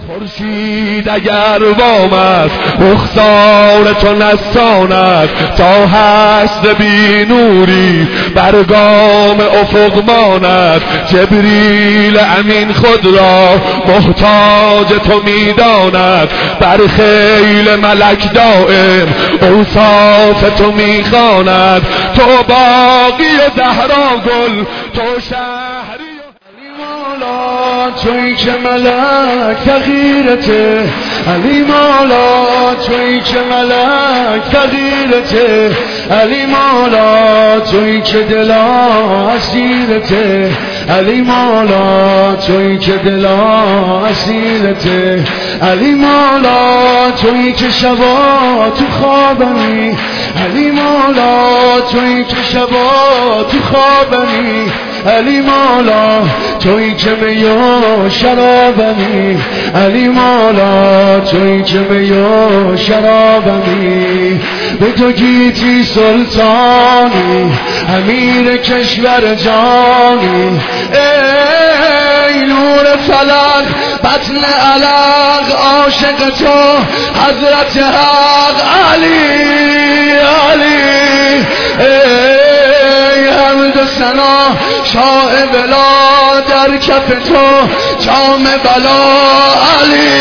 خورشید اگر وام است رخسار تو نستاند تا هست بی نوری برگام افق ماند. جبریل امین خود را محتاج تو میداند بر خیل ملک دائم اوصاف تو میخواند. تو باقی و زهرا گل تو شهری مولا تویی که ملک فقیرته. علی مولا تویی که ملک فقیرته. علی مولا تویی که دلا اسیرته. علی مولا تویی که دلا اسیرته. علی مولا تویی که شبا تو خوابمی. علی مولا تویی که شبا تو خوابمی. علی مولا تویی که می و شرابمی. علی مولا تویی که می و شرابمی. به تو گیتی سلطانی امیر کشور جانی. ای نور فلک بطن علق عاشق تو حضرت حق علی علی. ای حمد و ثنا شاه بلا در کف تو جام بلا علی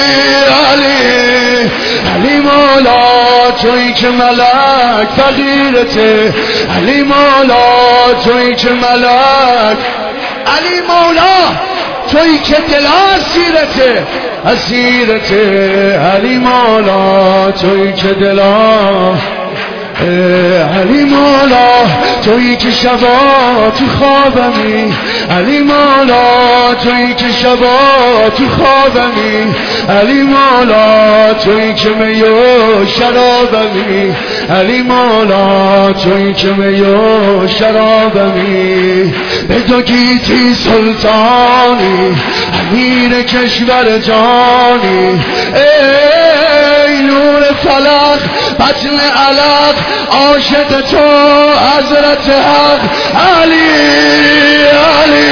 علی. علی مولا تویی که ملک فقیرته. علی مولا تویی که ملک. علی مولا تویی که دل اسیرته اسیرته. علی مولا تویی که دلا. علی مولا تویی که شبا تو خوابمی. علی مولا تویی که شبا تو خوابمی. علی مولا تویی که می و شرابمی. علی مولا تویی که می و شرابمی. به تو گیتی سلطانی امیر کشور جانی. ای نور فلک بطن علق عاشق تو حضرت حق علی علی.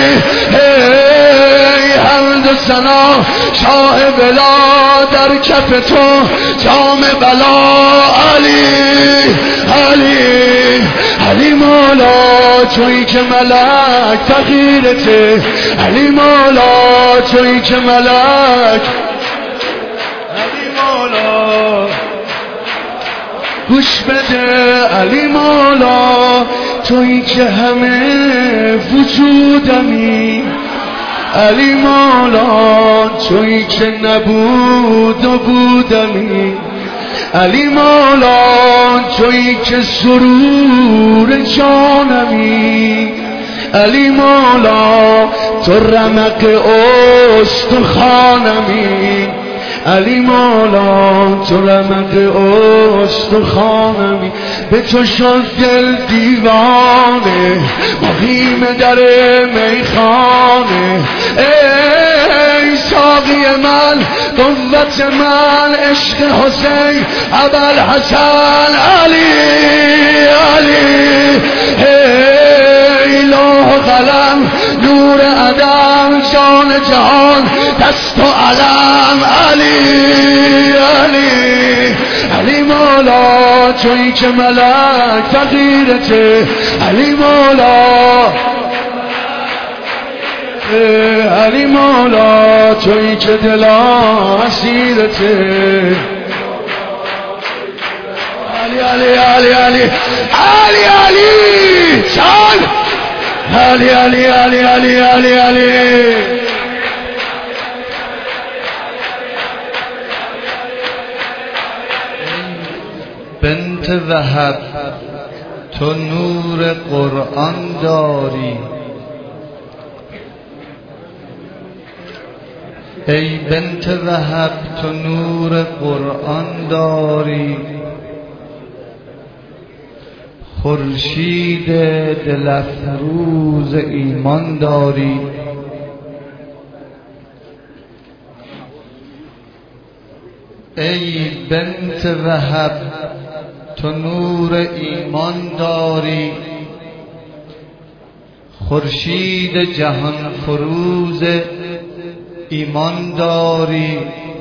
ای حمد و ثنا شاه بلا در کف تو جام بلا علی علی. علی مولا تویی که ملک فقیرته. علی مولا تویی که ملک. علی مولا گوش بده. علی مولا تویی که همه وجودمی. علی مولا تویی که نبود و بودمی. علی مولا تویی که سرور جانمی. علی مولا تو رمق استخوانمی. علی مولا تو رمق استخوانمی. به تو شد دل دیوانه مقیم در میخانه. ای ساقی من قوت من عشق حسین ابوالحسن علی علی. ای لوح و قلم نور عدم جان جهان دست و علم علی علی. علی مولا تویی که ملک فقیرته. علی مولا. علی مولا تویی که دلا اسیرته. علی علی علی علی علی علی چال. علی علی علی علی علی علی. بنت وهب تو نور قرآن داری. ای بنت وهب تو نور قرآن داری. خورشید دل افروز ایمان داری. ای بنت وهب تو نور ایمان داری. خورشید جهان فروز ایمان داری،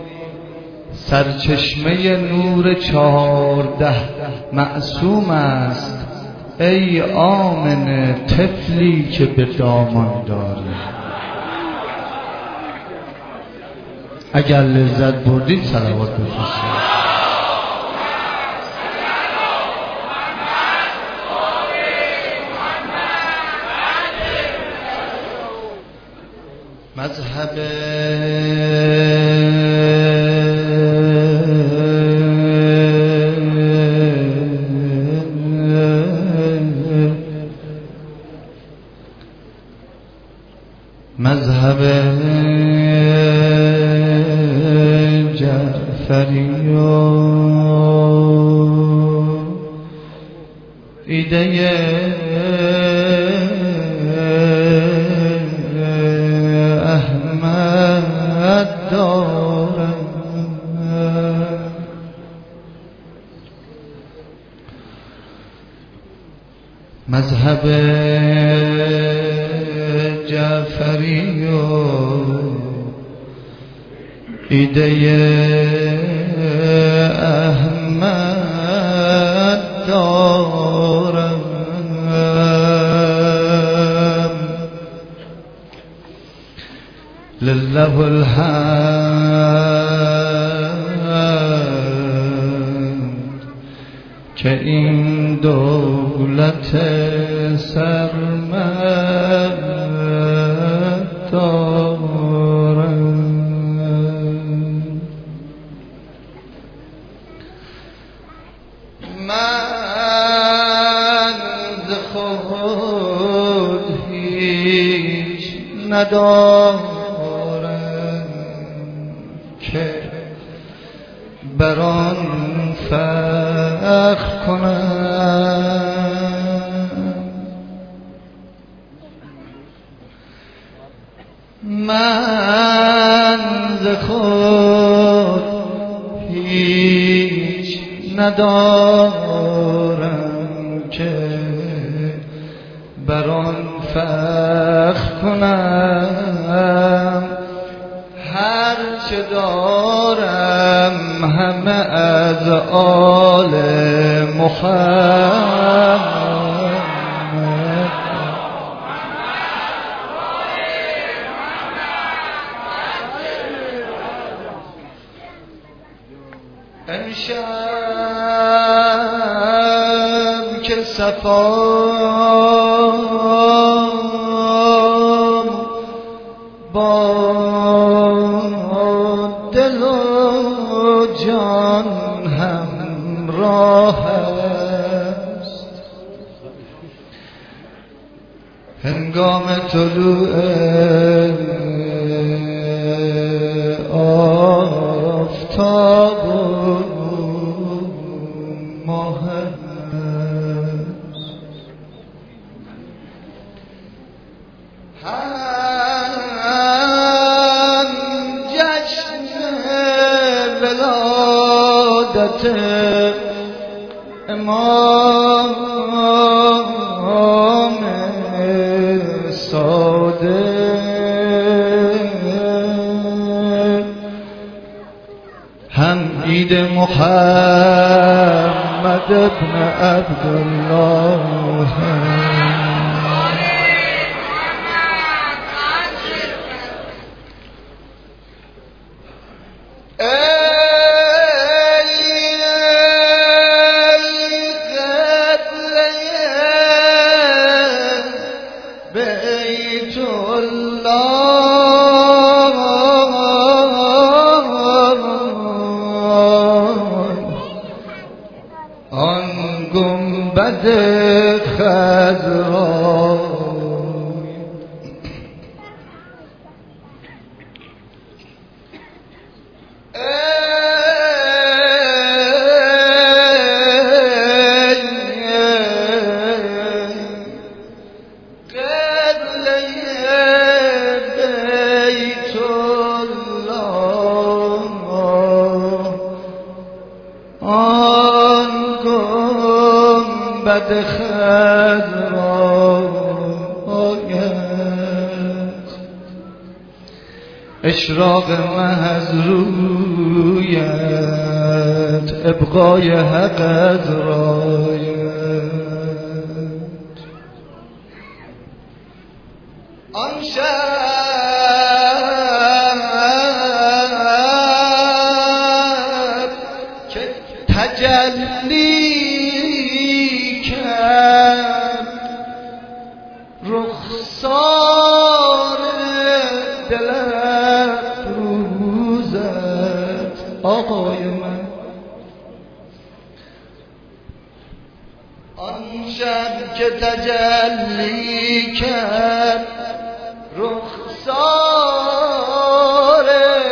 سرچشمه نور 14 معصوم است. ای آمنه طفلی که به دامان داری. اگر لذت بردید صلوات بفرستید. مذهب جعفری ایده احمد دارم. مذهب جعفری ایده احمد دارم. لله الحمد که این دولت سرمد دارم. من ز خود هیچ ندارم که بر آن فخر کنم. من ز خود هیچ ندارم که بر آن فخر کنم. هر چه دارم همه از آل محمد. امشب که صفام با دل و جان همراه است. هنگام طلوع آفتاب ماه است. هم جشن ولادت امام صادق، هم عید محمد ابن عبدالله. بیت الله آن گنبد خضرا، بد خضرا آید. اشراق محض رویت، ابقای حق از رایت. آن شب که تجلی کرد رخسار دل افروزت، آقای من. آن شب که تجلی کرد رخسار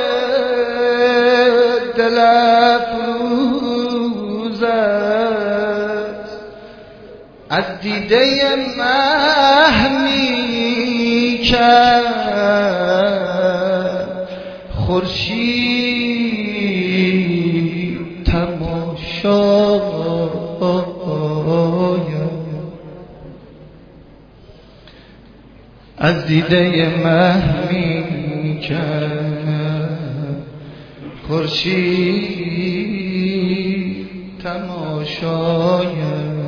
دل افروزت، از دیده محمی کرد خورشید تماشایم، از دیده محمی کرد خورشید تماشایم.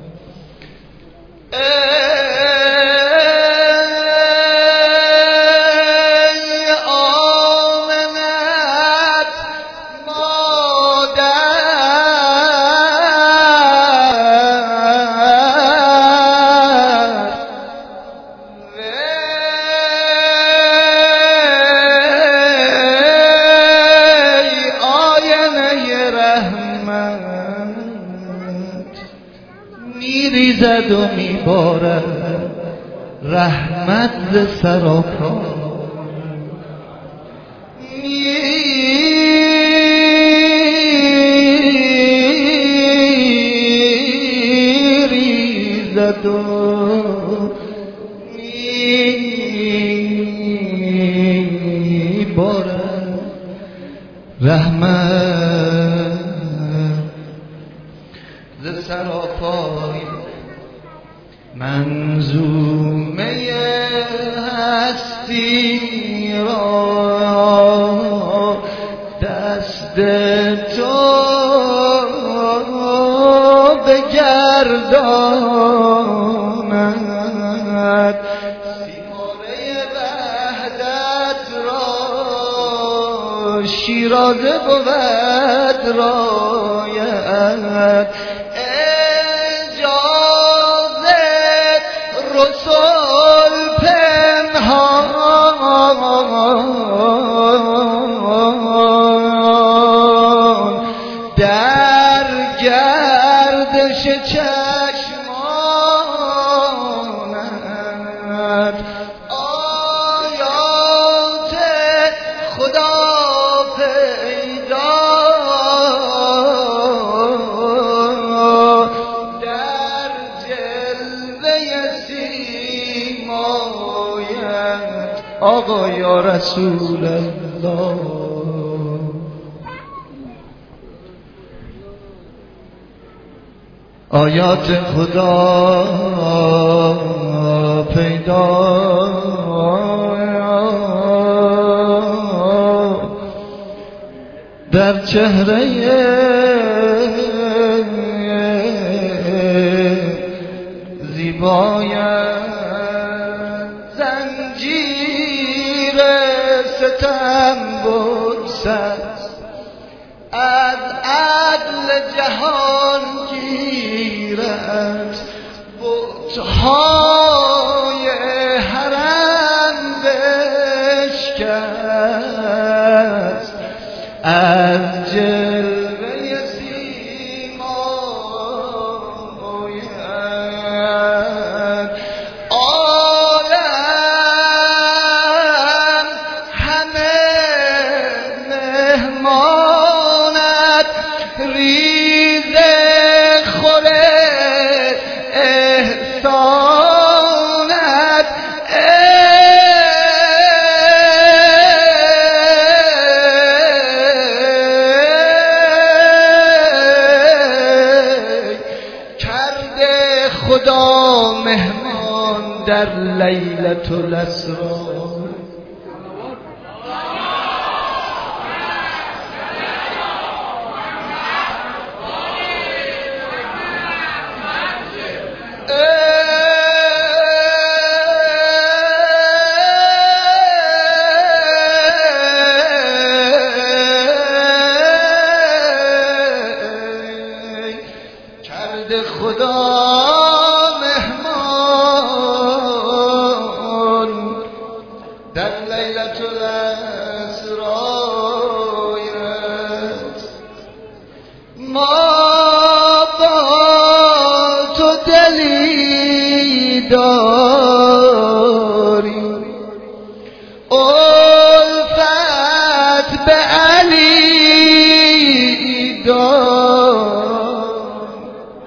میریزد و میبارد رحمت ز سراپا، میریزد و میبارد رحمت ز سراپای. منظومه هستی را دست تو بگرداند، سیماره وحدت را شیرازه بود رایت. رسول پنهان در گردش چشمانت، آیات خدا پیدا در جلوه سیمایت، آقا یا رسول الله. آیات خدا پیدا در چهره زیبایت، زنجیر ستم بگسل از عدل جهان گیرد، بتهای حرم بشکست، از جلوه سیمایت عالم همه مهمانت، ریزه خوره احسانت، کرده خدا مهمان در لیلة الاسرار. داری الفت به علی دار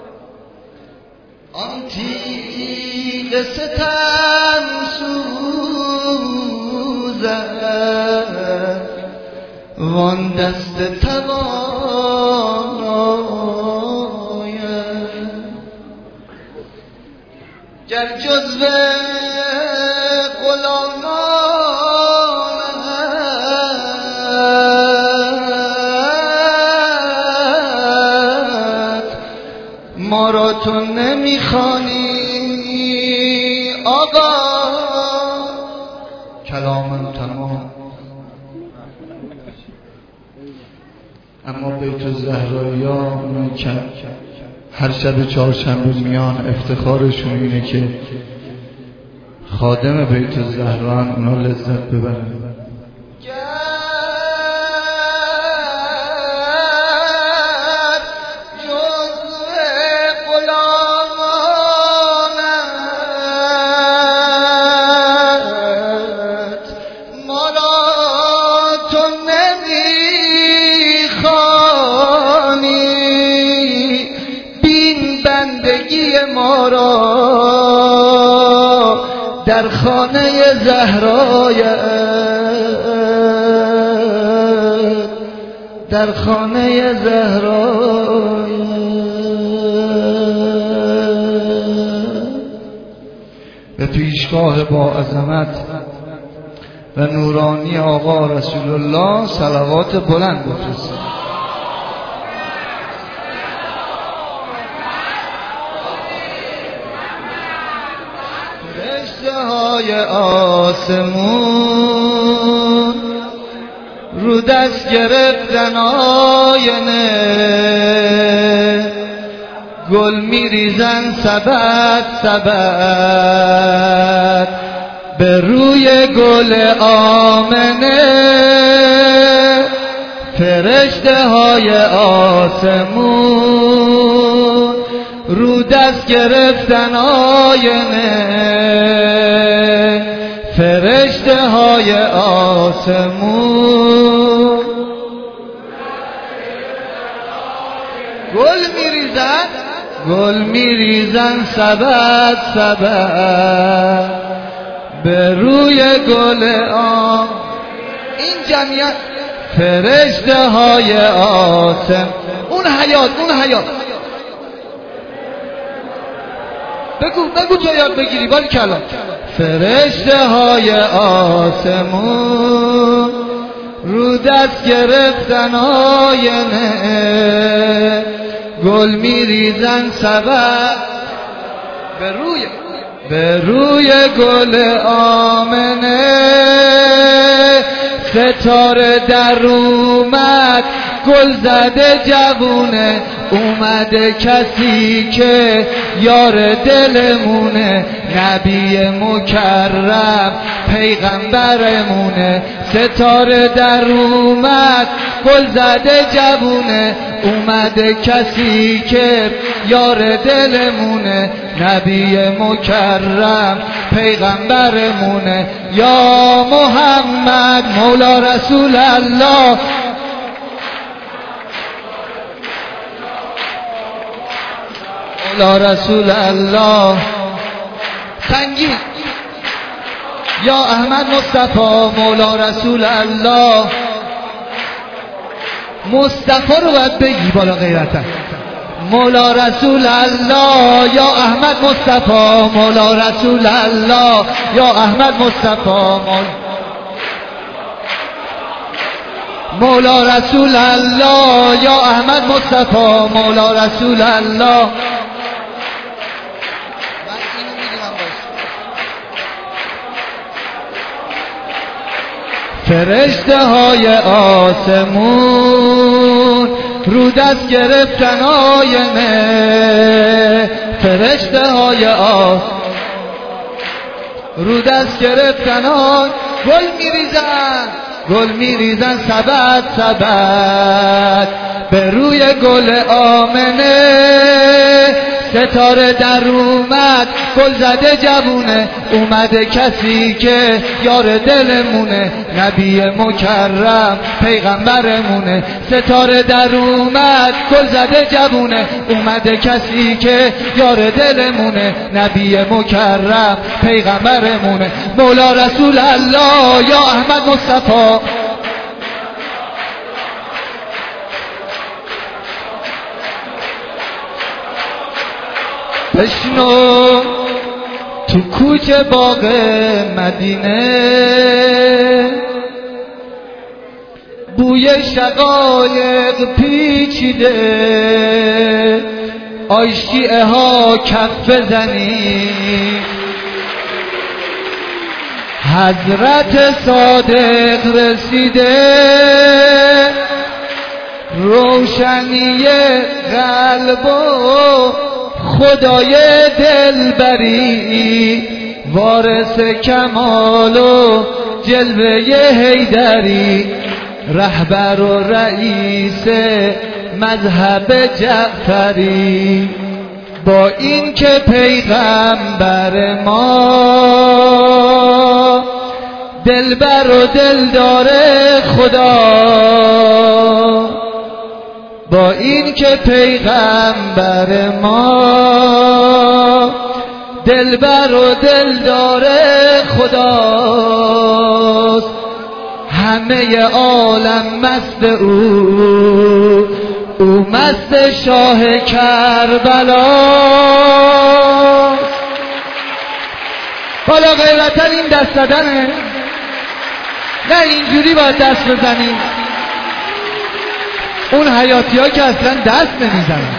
آن تیغ ستم سوزد وان دست تواناید گر جزو غلامانت ما را تو نمیخوانی آقا کلام تمام. اما بیت الزهرایی ها اونایی که هر شب چهارشنبه میان افتخارشون اینه که خادم بیت الزهرا اونا لذت ببرن. ما را در خانه زهرایت در خانه زهرایت به پیشگاه با عظمت و نورانی آقا رسول الله صلوات بلند بفرستید. فرشته‌های آسمون رو دست گرفتن آینه گل میریزن سبد سبد به روی گل آمنه فرشته‌های آسمون رو دست گرفتن آینه فرشته‌های آسمون گل میریزن سبد سبد به روی گل این جمعیت فرشته‌های آسمون اون حیات بگو تو یاد بگیری باری کلا فرشته‌های آسمون رو دست گرفتن آینه گل میریزن سبد به روی گل آمنه ستاره در اومد گل زده جوونه اومده کسی که یار دلمونه نبی مکرم پیغمبرمونه ستاره در اومد گل زده جوونه اومده کسی که یار دلمونه نبی مکرم پیغمبرمونه یا محمد مولا رسول الله مولا رسول الله سنگین یا احمد مصطفی مولا رسول الله مصطفی رو باید بگی بالا غیرتن مولا رسول الله یا احمد مصطفی مولا رسول الله یا احمد مصطفی مولا رسول الله یا احمد مصطفی مولا رسول الله فرشته‌های آسمون رو دست گرفتن آینه فرشته‌های رو دست گرفتن گل میریزن سبد سبد به روی گل آمنه ستاره در اومد گل زده جوونه، اومده کسی که یار دلمونه، نبی مکرم پیغمبرمونه. ستاره در اومد گل زده جوونه، اومده کسی که یار دلمونه، نبی مکرم پیغمبرمونه. مولا رسول الله یا احمد مصطفی، بشنو تو کوچه باغ مدینه بوی شقایق پیچیده، آی شیعه ها کف بزنی، حضرت صادق رسیده، روشنی قلب و خدای دلبری، وارث کمال و جلوه حیدری، رهبر و رئیس مذهب جعفری. با این که پیغمبر ما دلبر و دلدار خدا، با این که پیغمبر ما دلبر و دلدار خداست، همه عالم مست او مست شاه کربلاست. بالا غیرتن این دست دادنه، نه اینجوری باید دست بزنیم. اون حیاتی ها که اصلا دست نمیزنن.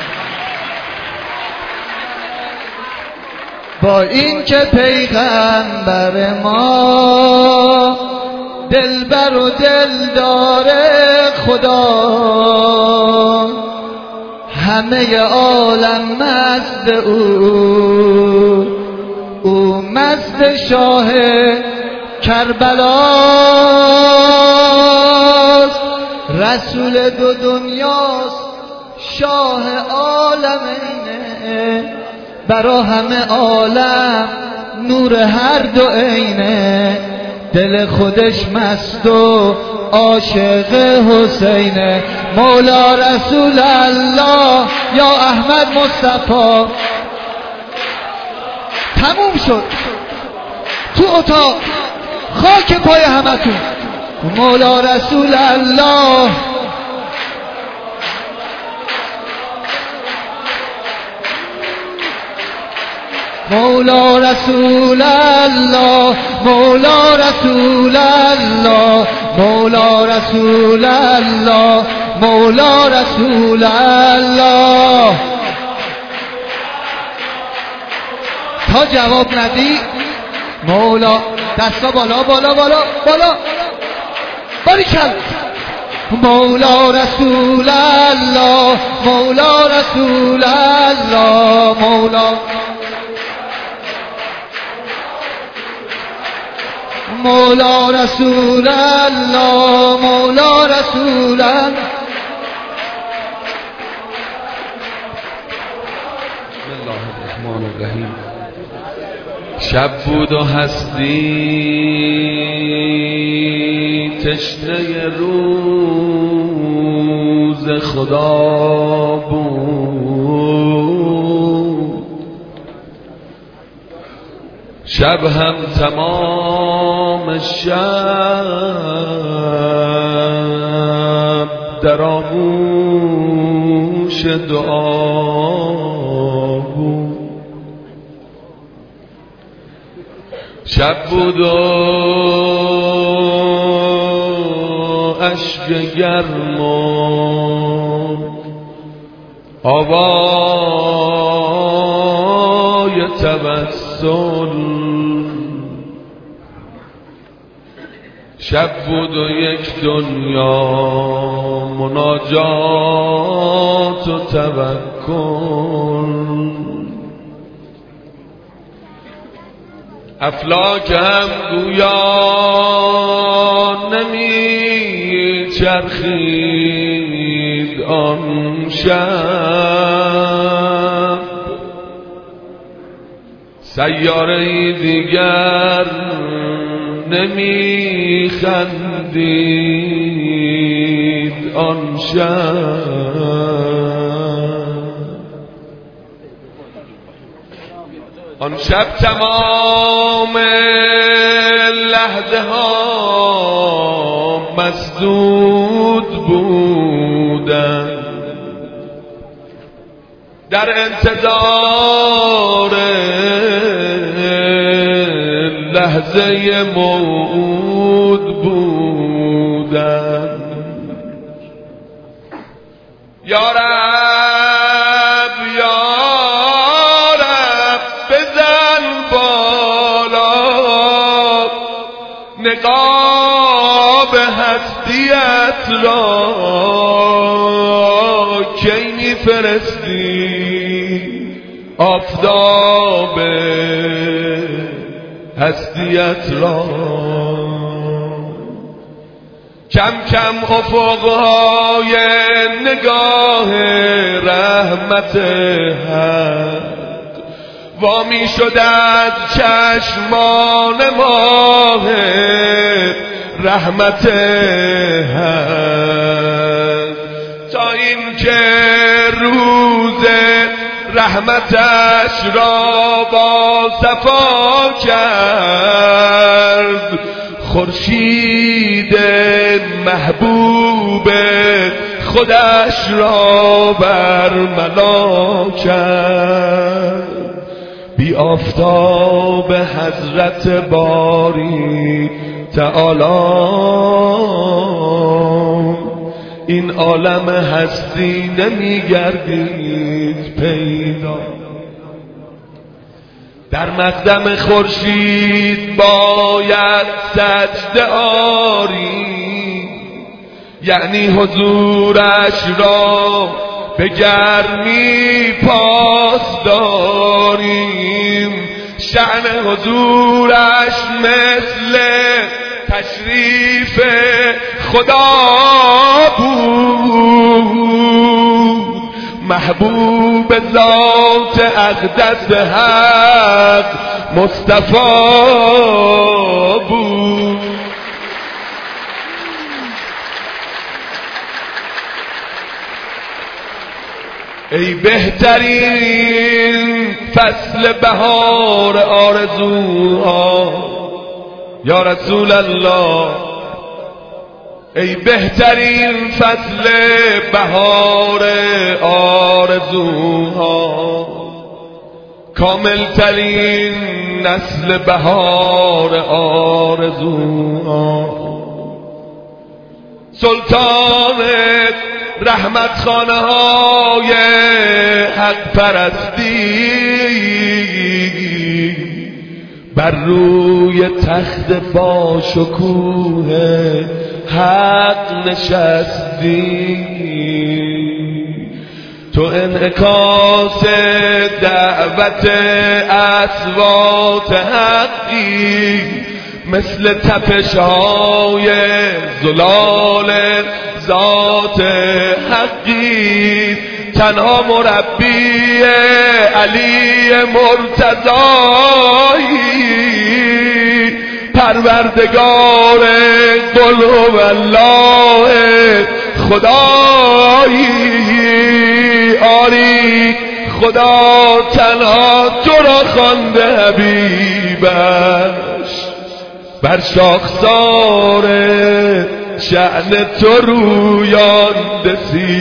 با این که پیغمبر ما دلبر و دلدار خدا، همه عالم مست او مست شاه کربلاست. رسول دو دنیاست شاه عالمینه، برا همه عالم نور هر دو عینه، دل خودش مست و عاشق حسینه. مولا رسول الله یا احمد مصطفی. تموم شد تو اتاق خاک پای همتون. مولا رسول الله مولا رسول الله مولا رسول الله مولا رسول الله مولا رسول الله. تا جواب ندی مولا دستا بالا بالا بالا بالا باریکل. مولا رسول الله مولا رسول الله مولا مولا رسول الله مولا رسول الله. بسم الله الرحمن الرحیم. شب بود و هستی تشنه روز خدا بود، شب هم تمام شب در آغوش دعا بود. شب بود و اشک گرم و آوای توسل، شب بود و یک دنیا مناجات و توکل. افلاک هم گویا نمی چرخید آن شب، سیاره دیگر نمیخندید آن شب تمام لحظه ها مسدود بودن در انتظار لحظه موعود بودن. یا رب یا رب بزن بالا نقاب هستیت را کی میفرستی آفتاب هستیت را. کم کم افقهای نگاه رحمت حق وامی شد از چشمان ماه رحمت حق تا این که روز رحمتش را با صفا کرد خورشید محبوب خودش را برملا کرد. بی آفتاب حضرت باری تعالی این عالم هستی نمیگردید پیدا. در مقدم خورشید باید سجده آری یعنی حضورش را به گرمی پاس داریم. شأن حضورش مثل تشریف خدا بود محبوب ذات اقدس حق مصطفی بود. ای بهترین فصل بهار آرزوها یا رسول الله، ای بهترین فصل بهار آرزوها، کامل ترین نسل بهار آرزوها، سلطان رحمت خانه های حق پرستی بر روی تخت با شکوه حق نشستی. تو انعکاس دعوت اصوات حقی مثل تپش‌های زلال ذات حقی. تنها مربی علی مرتضایی پروردگار قل هو الله خدایی. آری خدا تنها تو را خوانده حبیبش بر شاخسار شأن تو رویانده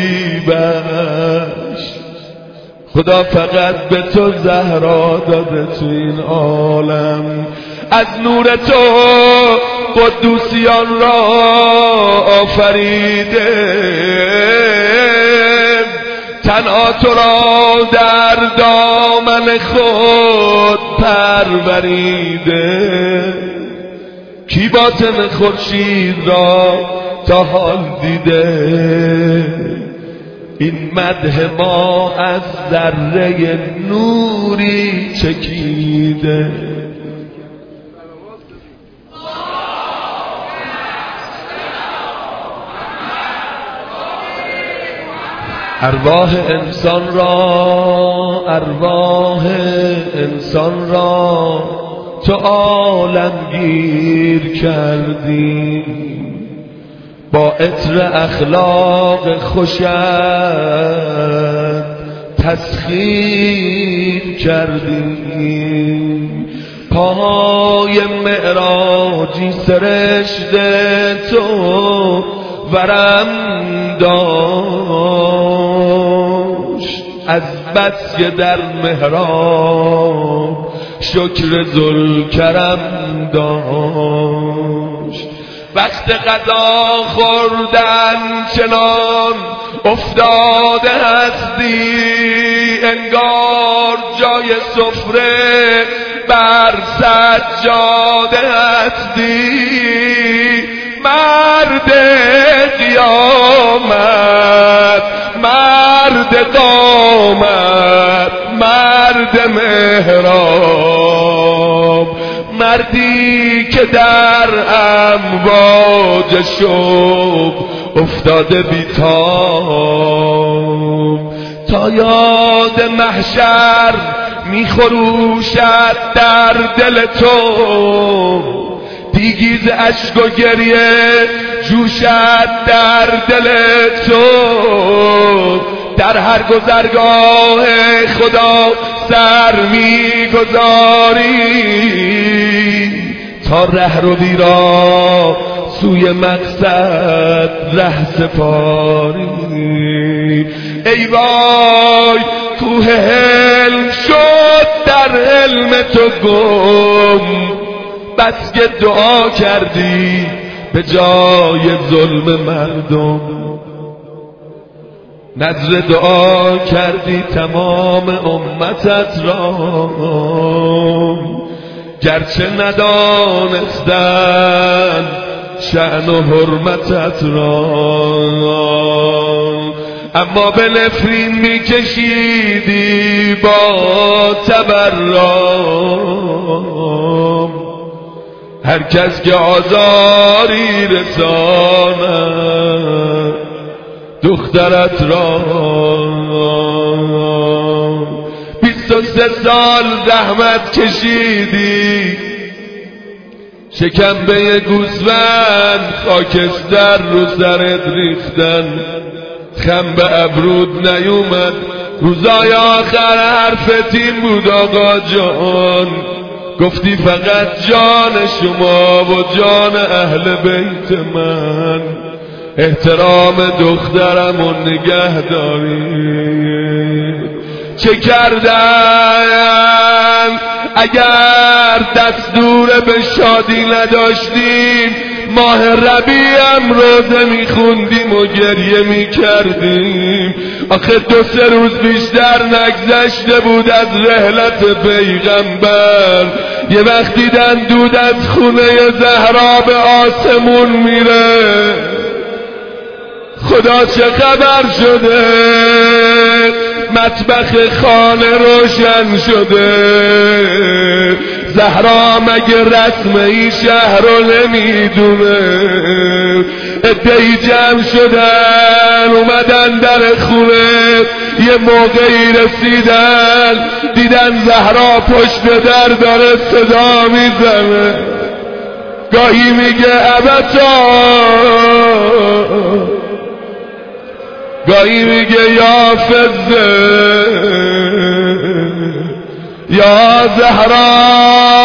سیبش. خدا فقط به تو زهرا داده تو این عالم، از نور تو قدوسیان را آفریده، تنها تو را در دامن خود پروریده. کی باطن خورشید را تا حال دیده؟ این مدح ما از ذره نوری چکیده. ارواح انسان را تو عالمگیر کردی، با عطر اخلاق خوشت تسخیر کردی. پای معراجی سرشته تو ورم داشت، از بس که در محراب شکر ذوالکرم داشت. وقت غذا خوردن چنان افتاده هستی، انگار جای سفره بر سجاده هستی. مرد قیامت، مرد قامت، مرد محراب، مردی که در امواج شوق افتاده بیتاب. تا یاد محشر میخروشد در دل تو، دیگیز اشک و گریه جوشد در دل تو. در هر گذرگاه خدا سر میگذاری، تا رهروی را سوی مقصد ره سپاری. ای وای کوه حلم شد در علم تو گم، بس که دعا کردی به جای ظلم مردم. نذر دعا کردی تمام امتت را، گرچه ندانستن شأن و حرمتت را. اما به نفرین میکشیدی با تبرام، هر کس که آزاری رساند دخترت را. 23 سال زحمت کشیدی، شکمبه گوسفند خاکستر رو سرت ریختن، خم به ابرود نیومد. روزای آخر حرفت این بود آقا جان، گفتی فقط جان شما و جان اهل بیت من احترام دخترم و نگه دارید. چه کردن اگر دستور به شادی نداشتیم؟ ماه ربیعم روزه میخوندیم و گریه میکردیم. آخه 2-3 روز بیشتر نگذشته بود از رحلت پیغمبر، یه وقت دیدن دود از خونه زهرا به آسمون میره. خدا چه خبر شده؟ مطبخ خانه روشن شده. زهرا مگه رسم این شهر رو نمیدونه؟ عده‌ای جمع شدن اومدن در خونه، یه موقعی رسیدن دیدن زهرا پشت در داره صدا میزنه. گاهی میگه ابتا، گاهی میگه یا فزه یا زهرا.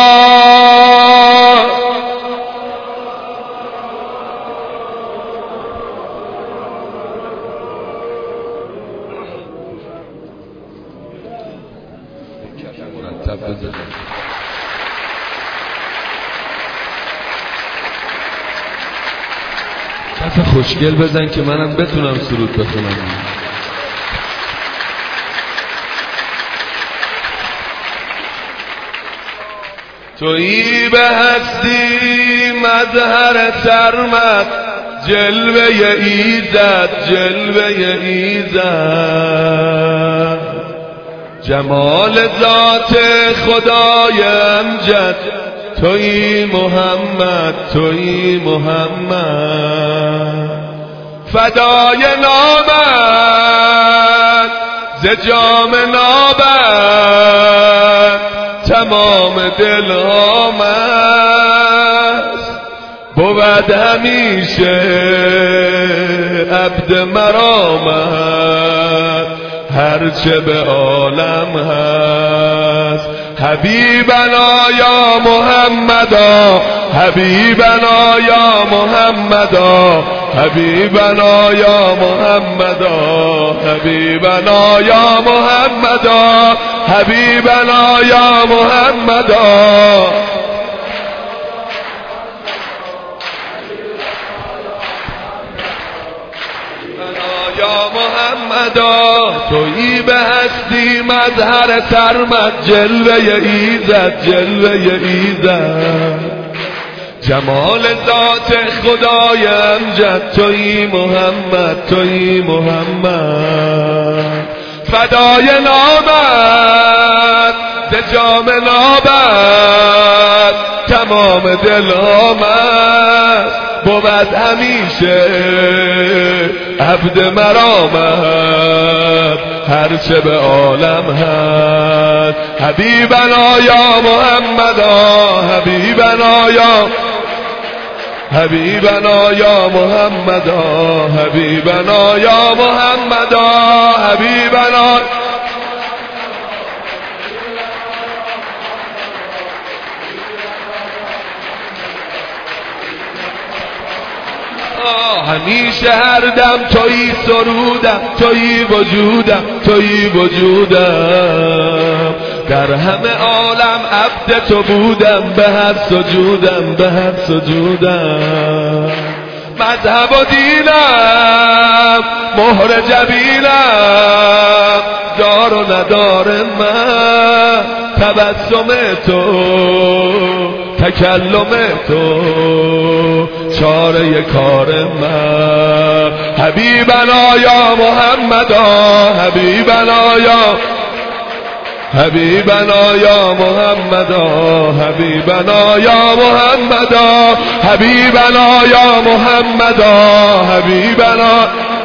کف خوشگل بزن که منم بتونم سرود بخونم. تویی به هستی مظهر سرمد، جلوه ایزد جلوه ایزد. جمال ذات خدای امجد، تویی محمد تویی محمد. فدای نامت ز جام نابت تمام دل است بود همیشه عبد مرامت هرچه به عالم هست حبیبنا یا محمدا حبیبنا یا محمدا حبیبنا یا محمدا حبیبنا یا محمدا حبیبنا یا محمدا یا محمدا تویی به هستی مظهر سرمد جلوه ایزد جلوه ایزد جمال ذات خدای امجد تویی محمد تویی محمد فدای نامت ز جام نابت تمام دل آمد بود همیشه عبد مرامت هرچه به عالم هست حبیبنا یا محمدا حبیبنا یا حبیبنا یا محمدا حبیبنا یا محمدا حبیبنا همیشه هر دم تویی سرودم تویی وجودم تویی وجودم در همه عالم عبد تو بودم به هر سجودم به هر سجودم مذهب و دینم مهر جبینم دار و ندار من تبسم تو تکلم تو چاره کار من حبیبنا یا محمدا حبیبنا یا حبیبنا یا محمدا حبیبنا یا محمدا حبیبنا یا محمدا حبیبنا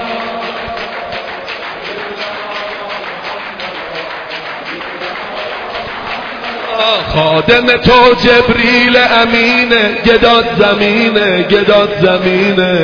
خادم تو جبریل امینه گداد زمینه گداد زمینه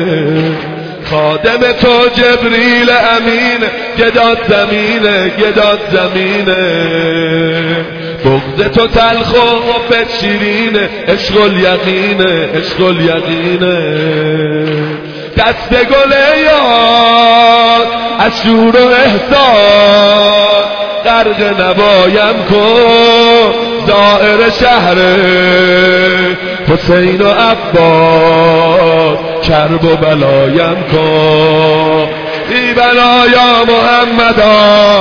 خادم تو جبریل امینه گداد زمینه گداد زمینه بغض تو تلخ و حبت شیرینه عشق الیقینه عشق الیقینه دست گل یاد از شور و احسان غرق نوایم کن زائر شهر حسین و عباس کرب و بلایم کن حبیبنا یا محمدا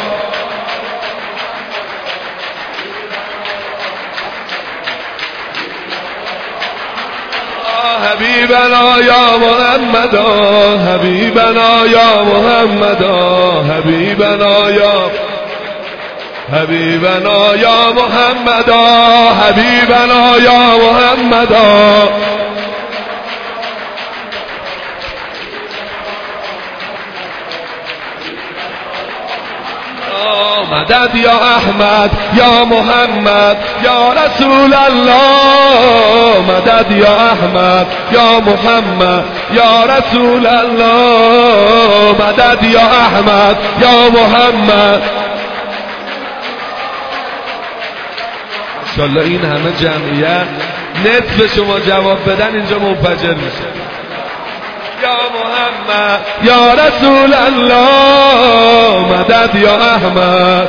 حبیبنا یا محمدا حبیبنا یا محمدا حبیبنا یا حبیبنا یا محمدا حبیبنا یا محمدا مدد یا احمد یا محمد یا رسول الله مدد یا احمد یا محمد یا رسول الله مدد یا احمد یا محمد انشالله این همه جمعیت نصف شما جواب بدن اینجا منفجر میشه یا محمد یا رسول الله مدد یا احمد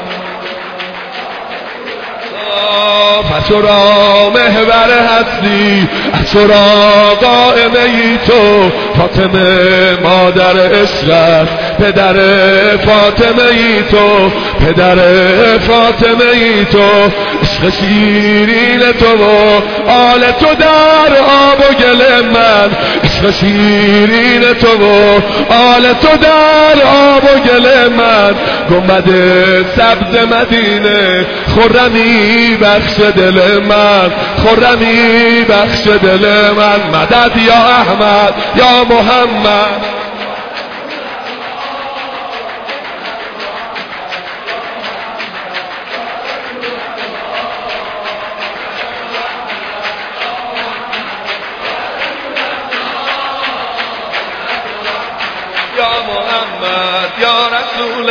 فچرا محور هستی اشرا قائمه ای تو فاطمه مادر عشقت پدر فاطمه ای تو پدر فاطمه ای تو عشق شیرین تو و آل تو در آب و گل من عشق شیرین تو و آل تو در آب و گل من گنبد سبز مدینه خرمی بخش دل من خرمی بخش دل من مدد یا احمد یا محمد یا محمد یا رسول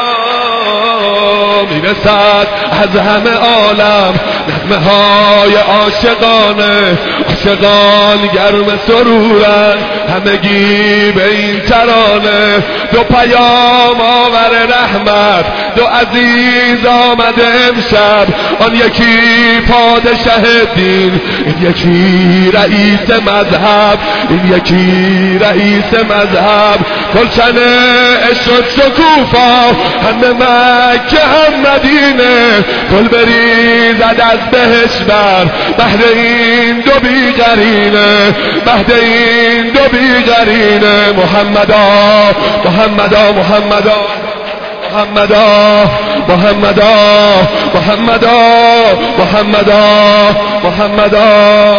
الله. میرسد از همه عالم نغمه های عاشقانه، عاشقان گرم سرورن همگی به این ترانه. دو پیام آور رحمت، دو عزیز آمده امشب، آن یکی پادشه دین، این یکی رئیس مذهب، این یکی رئیس مذهب. گلشن عشق شکوفا هم مکه هم مدینه، گل بریزد از بهشت بر بهر این دو بیقرینه، بهر این دو بیقرینه. محمدا محمدا محمدا محمدا محمدا محمدا محمدا محمدا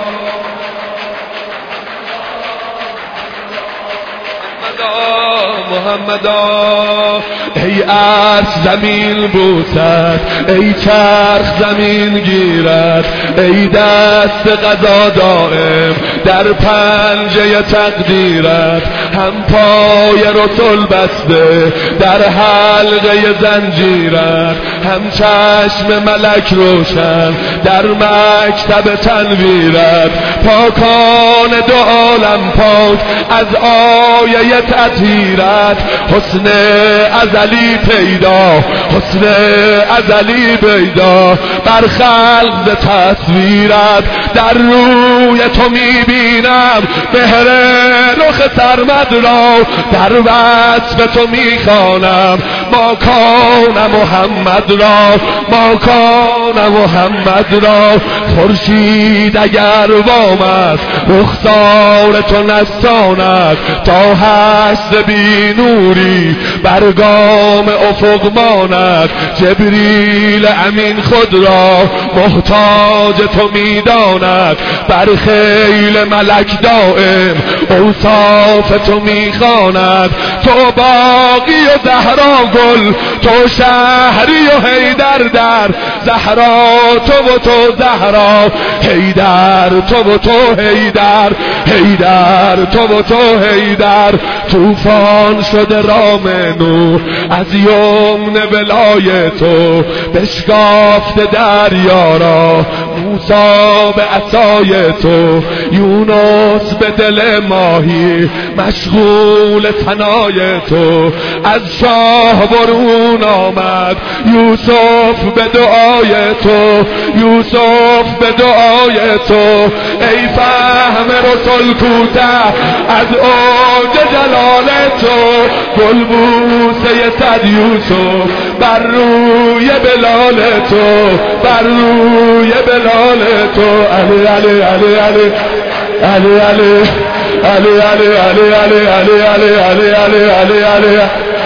محمدا. ای عرش زمین بوسد، ای چرخ زمین گیرد، ای دست قضا دائم در پنجه تقدیرت. هم پای رسول بسته در حلقه زنجیرت، هم چشم ملک روشن در مکتب تنویرت. پاکان دو عالم پاک از آیه تطهیرت، حسن ازلی پیدا، حسن ازلی پیدا. بر خلق تصویرت در روی تو میبینم، مهر رخ سرمد را در وصف تو میخوانم. ما کان محمد را، ما کان محمد را. خورشید اگر وام است رخسار تو نستاند، تا هست بی نوری برگام افق ماند. جبریل امین خود را محتاج تو میداند، بر خیل ملک دائم اوصاف تو میخواند. تو باقی و زهرا گل، تو شهری و حیدر در زهرا، تو و تو زهرا حیدر، تو و تو حیدر حیدر، تو و تو حیدر. طوفان شده رام نور از یمن ولای تو، بشکافته دریا را موسی به عصای تو. یونس به دل ماهی مشغول ثنای تو، از شاه برون آمد یوسف به دعای تو، یوسف به دعای تو. ای فهم رسول کوته از اوج جلال تو، گلبوسه صد یوسف بر روی بلال تو، بر روی بلال تو. علی علی علی علی علی علی علی علی علی علی علی علی علی علی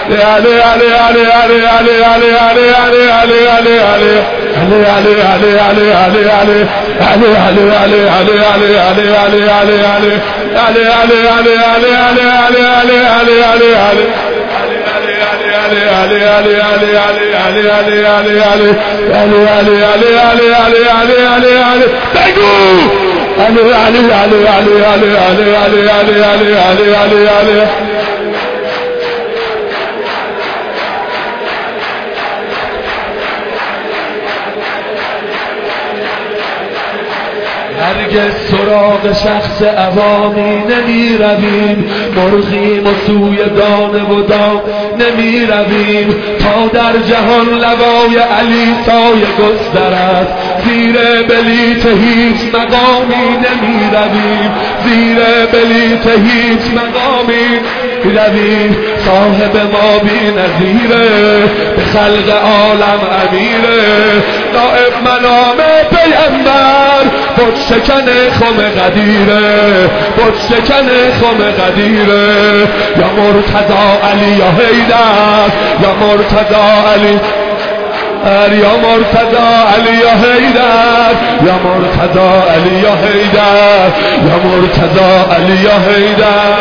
هرگز سراغ شخص عوامی نمی رویم، مرغیم و سوی دانه و دام نمی رویم. تا در جهان لوای علی سایه گسترد، زیر بلیت هیچ مقامی نمی رویم، زیر بلیت هیچ مقامی رویم. صاحب ما بی نظیره، به خلق عالم امیره. نائب منام پیغمبر، بت شکن خم قدیره، بت شکن خم قدیره. یا مرتضی علی یا حیدر، یا مرتضی علی، یا مرتضی علی یا حیدر، یا مرتضی علی یا حیدر، یا مرتضی علی یا حیدر.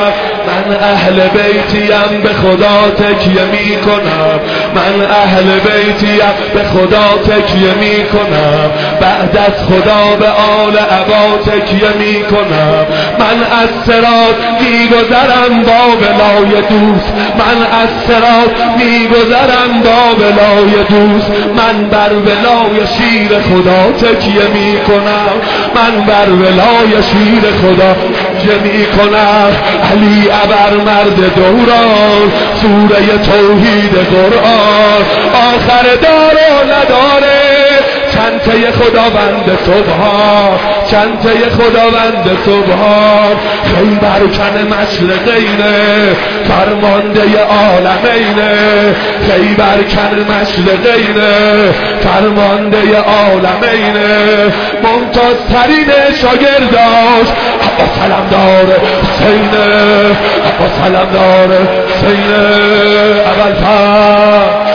من اهل بیتیم به خدا تکیه می کنم، من اهل بیتیم به خدا تکیه می کنم، بعد از خدا به آل عبا تکیه می کنم. من از صراط می گذرم با ولای دوست، من از صراط می گذرم با ولای دوست. من بر ولای شیر خدا تکیه می کنم، من بر ولای شیر خدا تکیه می کنم. علی ابر مرد دوران، سوره توحید قرآن، آخر دار و نداره، چنته خداوند سبحان، چنته خداوند سبحان. خیبر کن مشرقینه، فرمانده عالمینه، خیبر کن مشرقینه، فرمانده عالمینه. ممتازترین شاگرداش عباس علمدار حسینه، عباس علمدار حسینه. ابوالفضل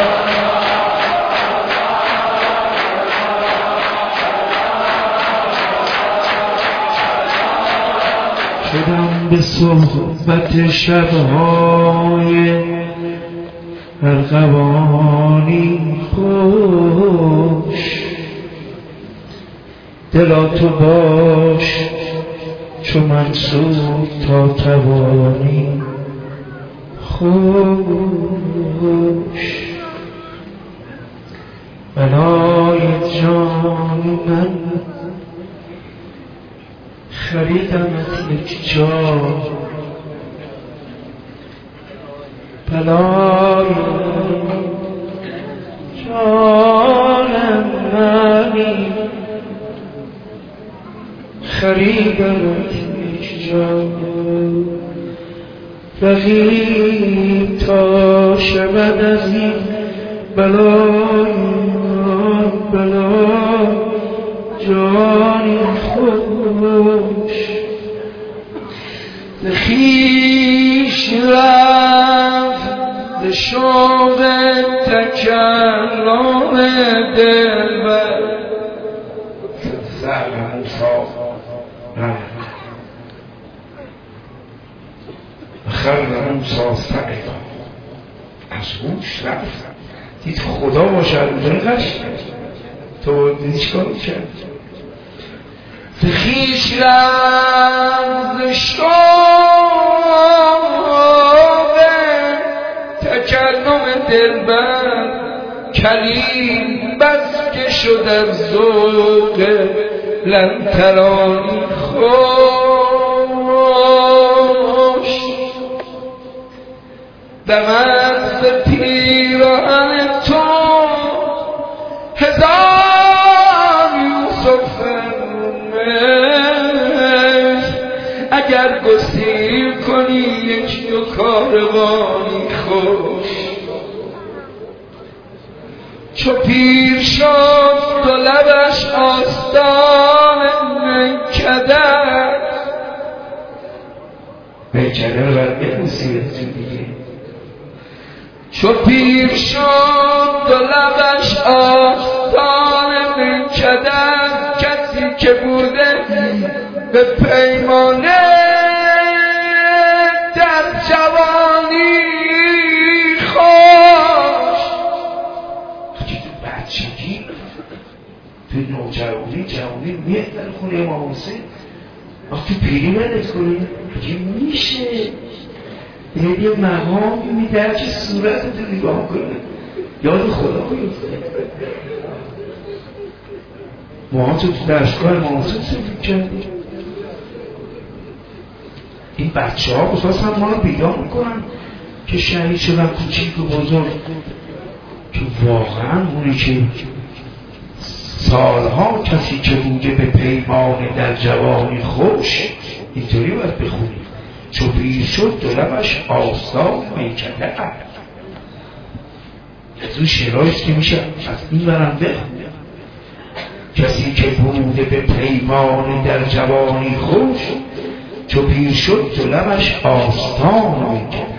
شدم به صحبت شبهای ارغوانی خوش، دلا تو باش چو منصور تا توانی خوش. بلای جان من خریدمت یک جا، بلای جان منی خریدمت یک جا. رقیب تا شود از این بلای جانی خوش. خویش رفت ز شوق تکلم دلبر، زهر موسی خر موسی سعیدا، از هوش رفت، دید خدا باشه اونجا قش تو دیدی چیکار می‌کرد؟ خویش رفت ز شوق تکلم دلبر، کلیم بس که شد از ذوق لن ترانی خوش. دمد ز پیراهن تو هزار یوسف مصر، اگر گسیل کنی یک دو کاروانی خوش. چو پیر شد دو لبش آستان میکده، میکده رو باید بپوسید دیگه. چو پیر شد دو لبش آستان میکده، کسی که بوده به پیمانه در جوانی خوش. بچگی تو نوجوانی جوانی میاد در خونه امام حسین، وقتی پیری منت کنی بگه میشه یه مقامی میده که صورت رو نگاه کنه یاد خدا بیفته. ما تو درسگاه امام حسین سفید کردیم، این بچه ها بساس هم ما رو بیدار میکنن که شهید شدن کوچیک و بزرگ، که واقعا اونی که سالها کسی که بوده به پیمان در جوانی خوش، اینطوری باید بخونیم. چو پیر شد دو لبش آستان میکده، از اون شعرهاییست که میشه از این برم بخونیم. کسی که بوده به پیمان در جوانی خوش، چو پیر شد دو لبش آستان میکده.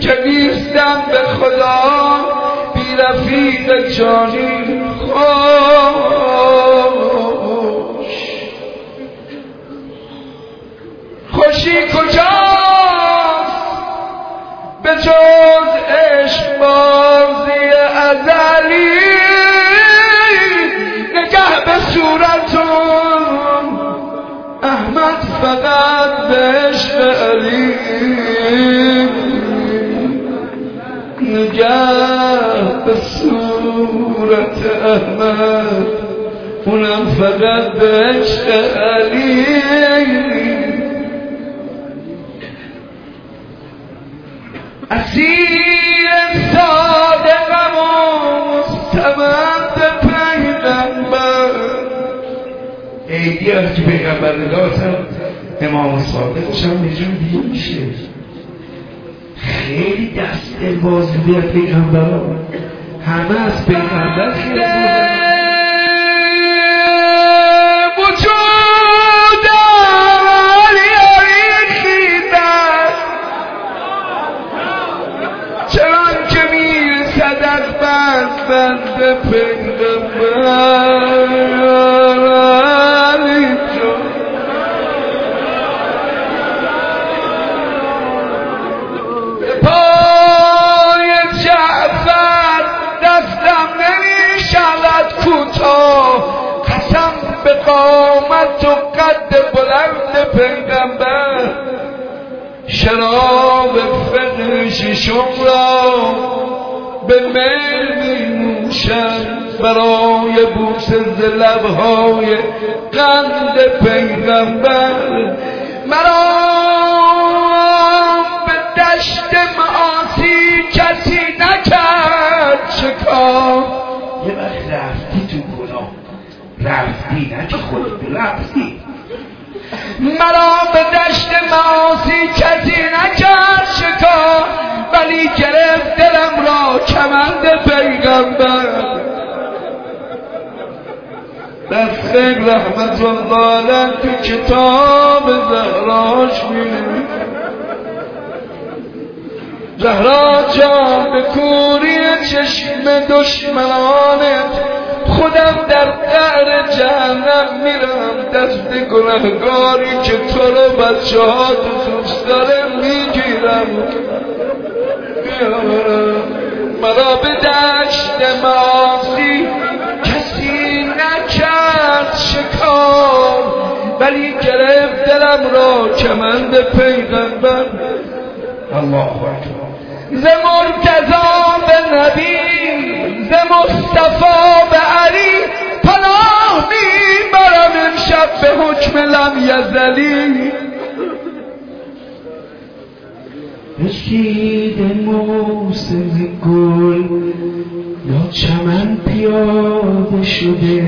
که نیستم به خدا بی رفیق جانی خوشی کجاست به جز عشق بازی ازلی نگه به صورتون احمد فقط به عشق علی نگه به صورت احمد اونم فقط به عشق علی اسیر صادقم و مستمند پیغمبر عیدی از که پیغمبر لازم امام صادقش هم یه جور دیگه میشه خیلی دست بازی بیاد پیغمبر همه از پیغمبر خیلی بند پیغمبر علی جان به پای جعفر دستم نمیشود کوتاه قسم به قامت و قد بلند پیغمبر شراب فقه ششم را به میل می‌نوشم برای بوسه ز لب‌های قند پیغمبر مرا به دشت معاصی کسی نکرد شکار یه وقت رفتی تو گناه رفتی نه که خودت رفتی مرا به دشت معاصی کسی نکرد شکار ولی گرفت دلم را کمند پیغمبر دست خیل رحمت الله علیه تو کتاب زهراش می‌نویسه زهرا جان به کوری چشم دشمنانت خودم در قعر جهنم میرم دست گناهگاری که تو رو بچه ها تو دوست داره میگیرم مرا به دشت معاصی کسی نکرد شکار ولی گرفت دلم را کمند پیغمبر الله اکبر ز مرتضی به نبی ز مصطفی به علی پناه میبرم امشب به حکم لم یزلی رسید موسم گل یا چمن پیاده شده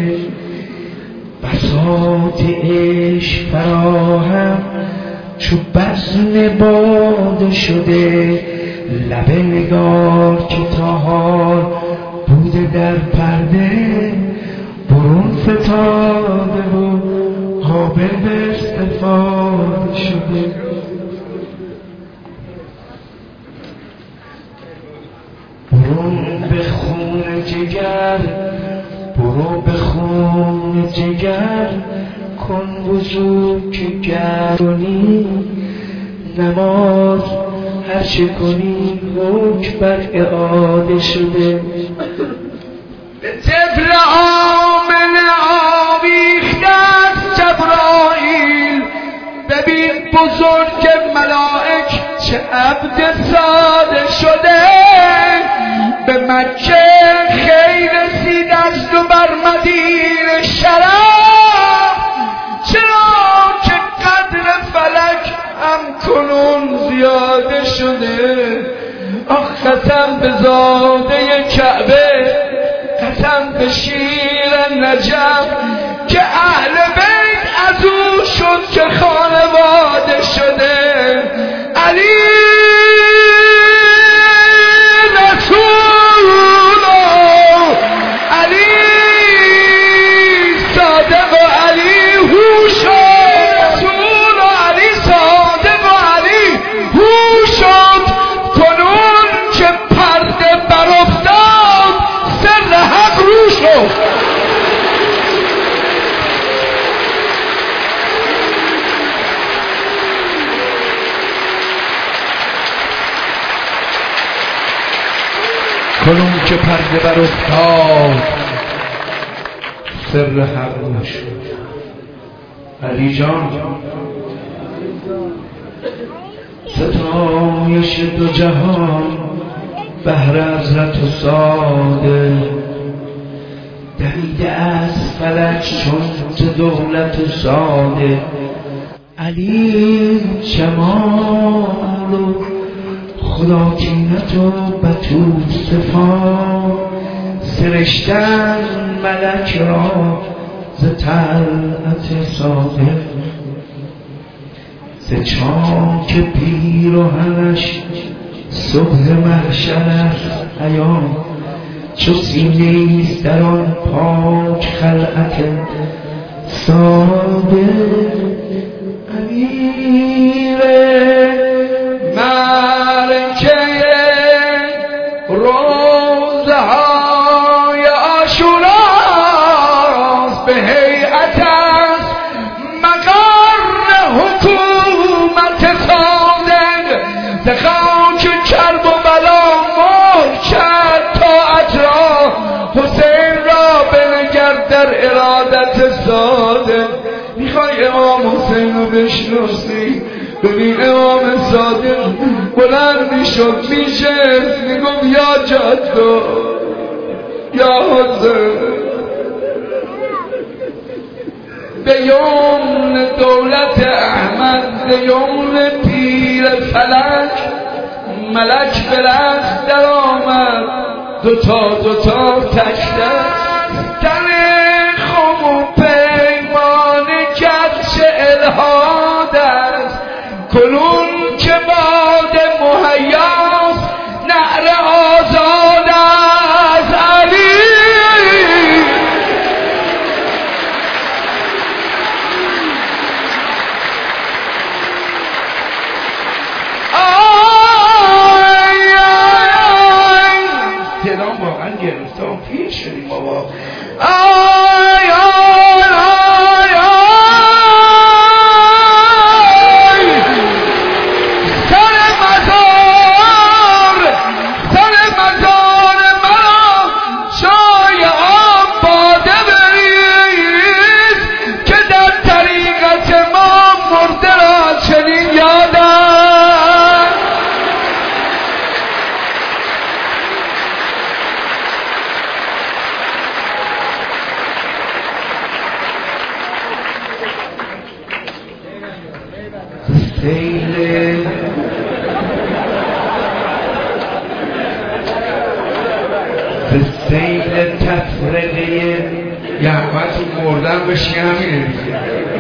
بساط عشق فراهم چو بزم باده شده لب نگار که تا حال بوده در پرده برون فتاده و قابل به استفاده شده برون به خون جگر برو به خون جگر کن وضو که گرونی نماز هر چه کنی حکم بر اعاده شده به طفل عامل آویخته است جبرائیل ببین بزرگ ملائک چه عبد ساده شده به مکه خیر رسیده است و بر مدینه شرف چرا که قدر فلک هم کنون زیاده شده آخ قسم به زاده کعبه قسم به شیر نجف که اهل بیت از او شد که خانواده شده علی رسول علی صادق و علی هوش رسول علی صادق و علی هوش کنون کنون که پرده بر افتاد سر حق روش علی جان ستایش دو جهان بهر حضرت و ساده دمیده از فلک چون دولت و ساده علی جمال و خدا کینت و بطول صفات سرشتن ملک را ز طلعت ساده ز چاک پیراهنش صبح محشر است عیان چو سینه‌ایست در آن پاک خلعت ساده امیر ملکه روزهای عاشوراست به هیئت است مقر حکومت صادق ز خاک کرب و بلا مر کرد طاعت را حسین را بنگر در ارادت صادق میخوای امام حسین رو بشناسی ببین امام صادق بلند میشد میشست میگفت یا جدو یا حسین به یمن دولت احمد به یمن پیر فلک ملک به رخت در آمد دوتا تکدر در خمو پیمان کرد چه الهاد است کنون که باد مهیاست نعره آزاد از علی صدام واقعا گرفته و پیر شدیم بابا سیل تفرقه یحمت رو مردن بشی همینه دیگه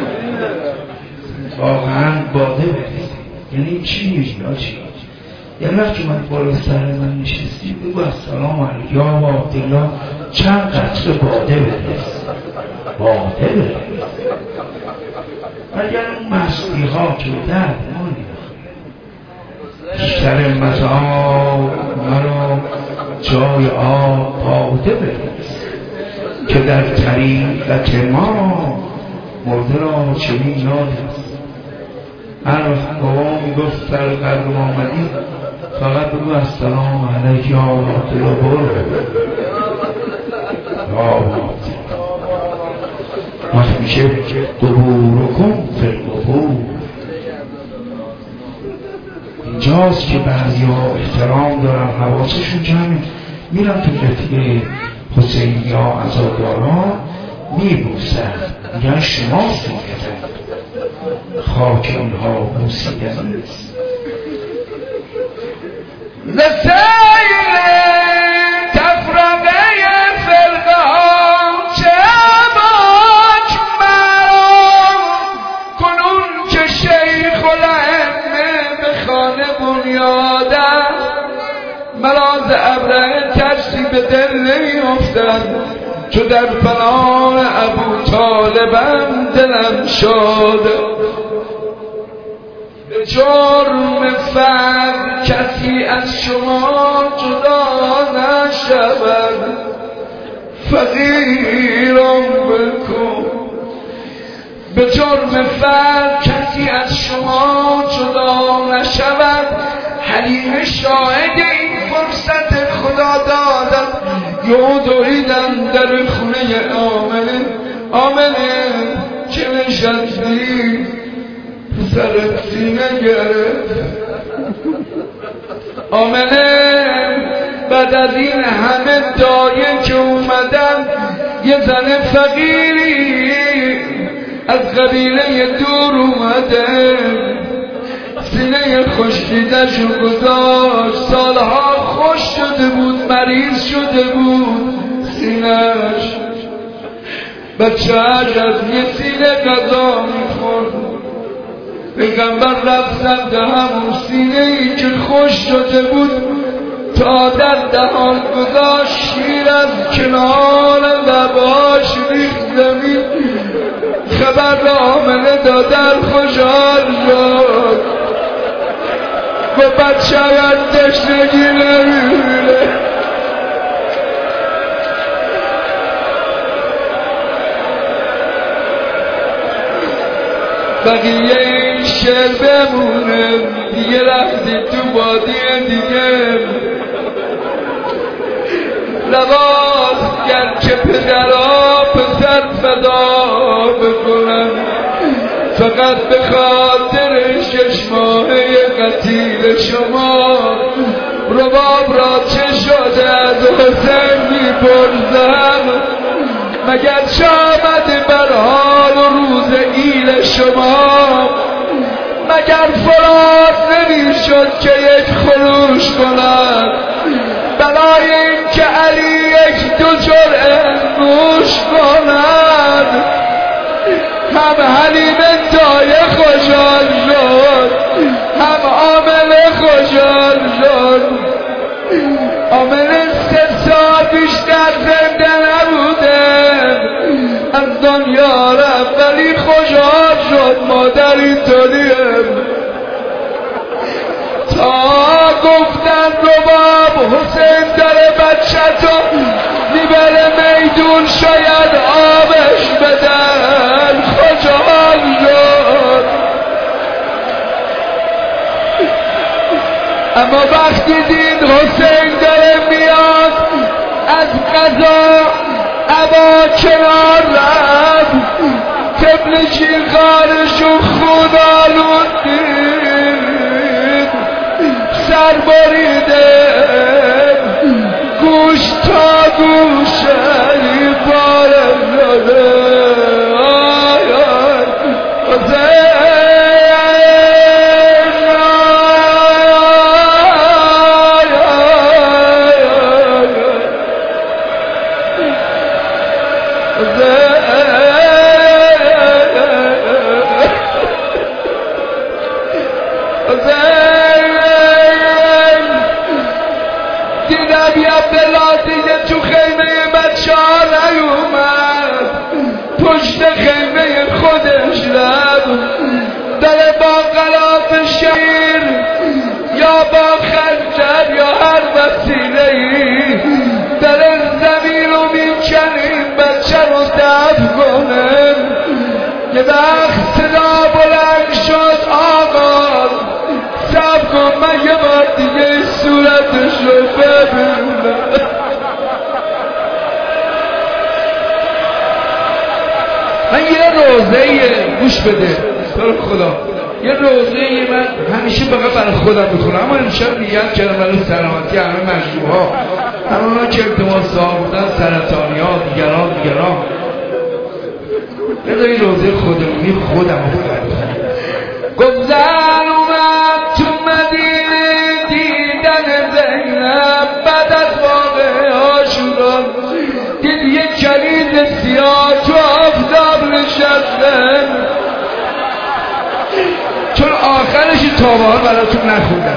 واقعا باده برسید یعنی چی میگی آجی یه وقت که من بالا سر من نشستی بگو السلام علیکم یا عبدالله چند قطر باده برسید باده برسید اگر اون مستی ها که درد مانی بیشتر مزار مرا جای آب باده برسید که در طریقت ما مرده را چنین یاد است هر وقت بابا میگفت سر قدرم آمدی فقط بگو السلام علیک یا عبدالله برو وقت میشه قبورکم فی القبور اینجاست که بعضی ها احترام دارن حواسشون جمعه میرن تو رفیق حسینی ها عزاداران میبوسن میگن شما سیدن خاک اونها بوسیدن نیست لسیل تفرقه فرقه ها چه باک مرا کنون که شیخ الائمه به خانه بنیادم مراز ابره ترسی به دل نمی افتد چو در فنان ابو طالبم دلم شد به جرم فقر کسی از شما جدا نشود فقیرم بکن به جرم فقر کسی از شما جدا نشود حلیم شاهد این فرصت خدا داد یهو دویدن در خونه آمنه که نشستی پسرت سینه گرفت. آمنه بعد از این همه دایه که اومدن یه زن فقیری از قبیله دور اومده، سینه خشکیده‌شو گذاشت. سالها خوش شده بود، مریض شده بود سینه‌اش. بچه‌اش از یه سینه غذا می‌خورد. پیغمبر رفت سمت همون سینه‌ای که خوش شده بود، تا در دهان گذاشت. شیر از کنار لباش ریخت زمین. خبر را آمنه دادن خوشحال شد و بچه از تشنگی نمی‌میره. بقیه این شعر بمونه، دیگه رفتی تو وادی دیگه. رواز گر که پدرها پسر فدا بکنن، فقط به خاطر 6 ماهه قتیل شما. رباب را چه شده از حسین می‌پرسم، مگر چه آمده بر حال و روز ایل شما؟ مگر فرات نمی‌شد که یک خروش کند، برای این که علی 1-2 جرعه نوش کند؟ هم حلیم دایه خوشحال شد، هم آمنه خوشحال شد. آمنه 3 سال بیشتر زنده نبوده، از دنیا رفت ولی خوشحال شد. مادر اینطوریه. تا گفتن رباب حسین داره بچه‌تو میبره میدون، شاید آبش بدن. خوشحال شد. اما وقتی دید حسین داره میاد، از قضا ابا کنار رفت. طفل شیرخوارشو خون آلود دید، سر بریده گوش تا گوشی پاره شده. تو خیمه بچه ها نیومد، پشت خیمه خودش رفت. داره با غلاف شیر یا با خنجر یا هر وسیله‌ای داره زمین رو میکنه این بچه رو دفن کنه. یه وقت صدا بلند شد، آقا صبر کن من یه بار دیگه صورتش رو ببینم. من یه روزه گوش بده تو خدا، یه روزه من همیشه فقط برای خودم بخونم، اما امشب نیت کردم برای سلامتی همه مجروحا، همه اونا که التماس صاحب بودن، سرطانی ها، دیگران. بذار این روزه خودمونی خودم بخونم. گذر اومد تو مدینه دیدن زینب، بعد از واقعه آشورا دید یک کلید سیاه تو آفتاب نشسته. چون آخرش تابه‌ها براتون نخوندم.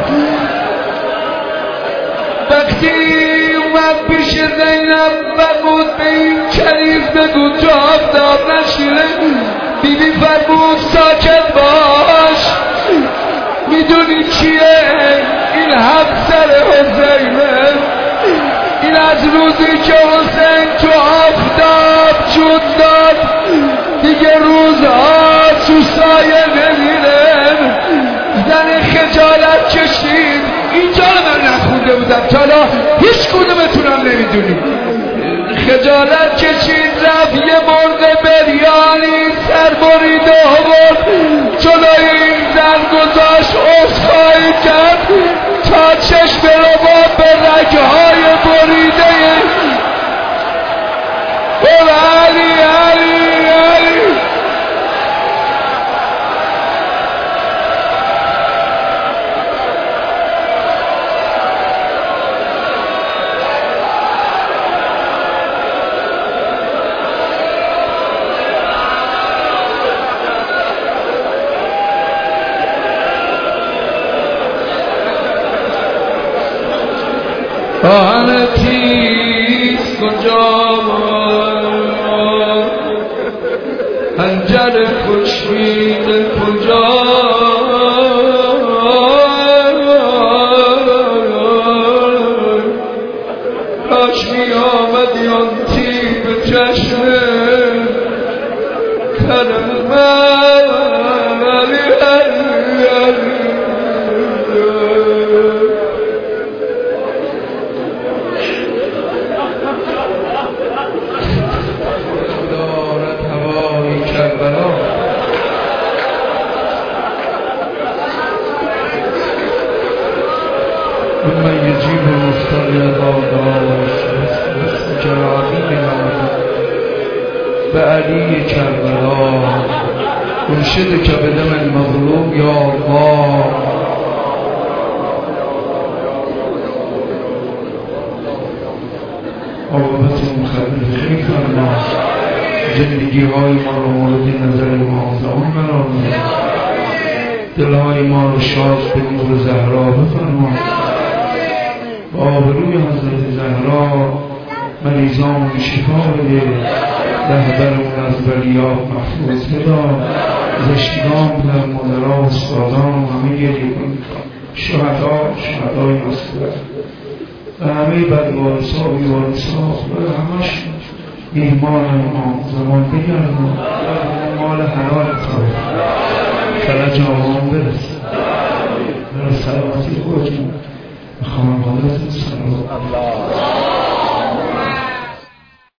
وقتی اومد پیش زینب فرمود به این کلیز بگو تو آفتاب نشیره. بیبی فرمود ساکت باش، میدونی چیه؟ این همسر حسینه. این از روزی که حسین تو آفتاب جون داد دیگه روزها تو سایه نمیرن. زن خجالت کشید. اینجا رو من نخونده بودم تا حالا، هیچ کدومتونم نمیدونید. خجالت کشید رفت یه مرغ بریانی سر برید و آورد جلوی این زن گذاشت عذرخواهی کرد تا چشم رباب به رگهای بریده علی علی علی آن تیز کجا هنجر خورشید کجا کاش می آمدی آن تیب چشم کرم من یجیب مفتالی داداش جراحی به علی کربلا مرشد که بدم المظلوم یا الله عاقبت مخبر خیلی فرما زندگی های ما رو مورد نظر امام زمان قرار بده دلهای ما رو شاد به نور زهرا بفرما با آبروی حضرت زهرا مریضان شفا بده رهبرمون از بلیات محفوظ بدا زشتگان بودن مدرا و استادان و همه گریه کنید شهدای مصیبت و همه بدوارسا و بیوارسا و همش میهمان امام زمان بگردن مال حلال طرف فرج آقام برسه برای سلامتی خودتون میخوام حضرت صلی الله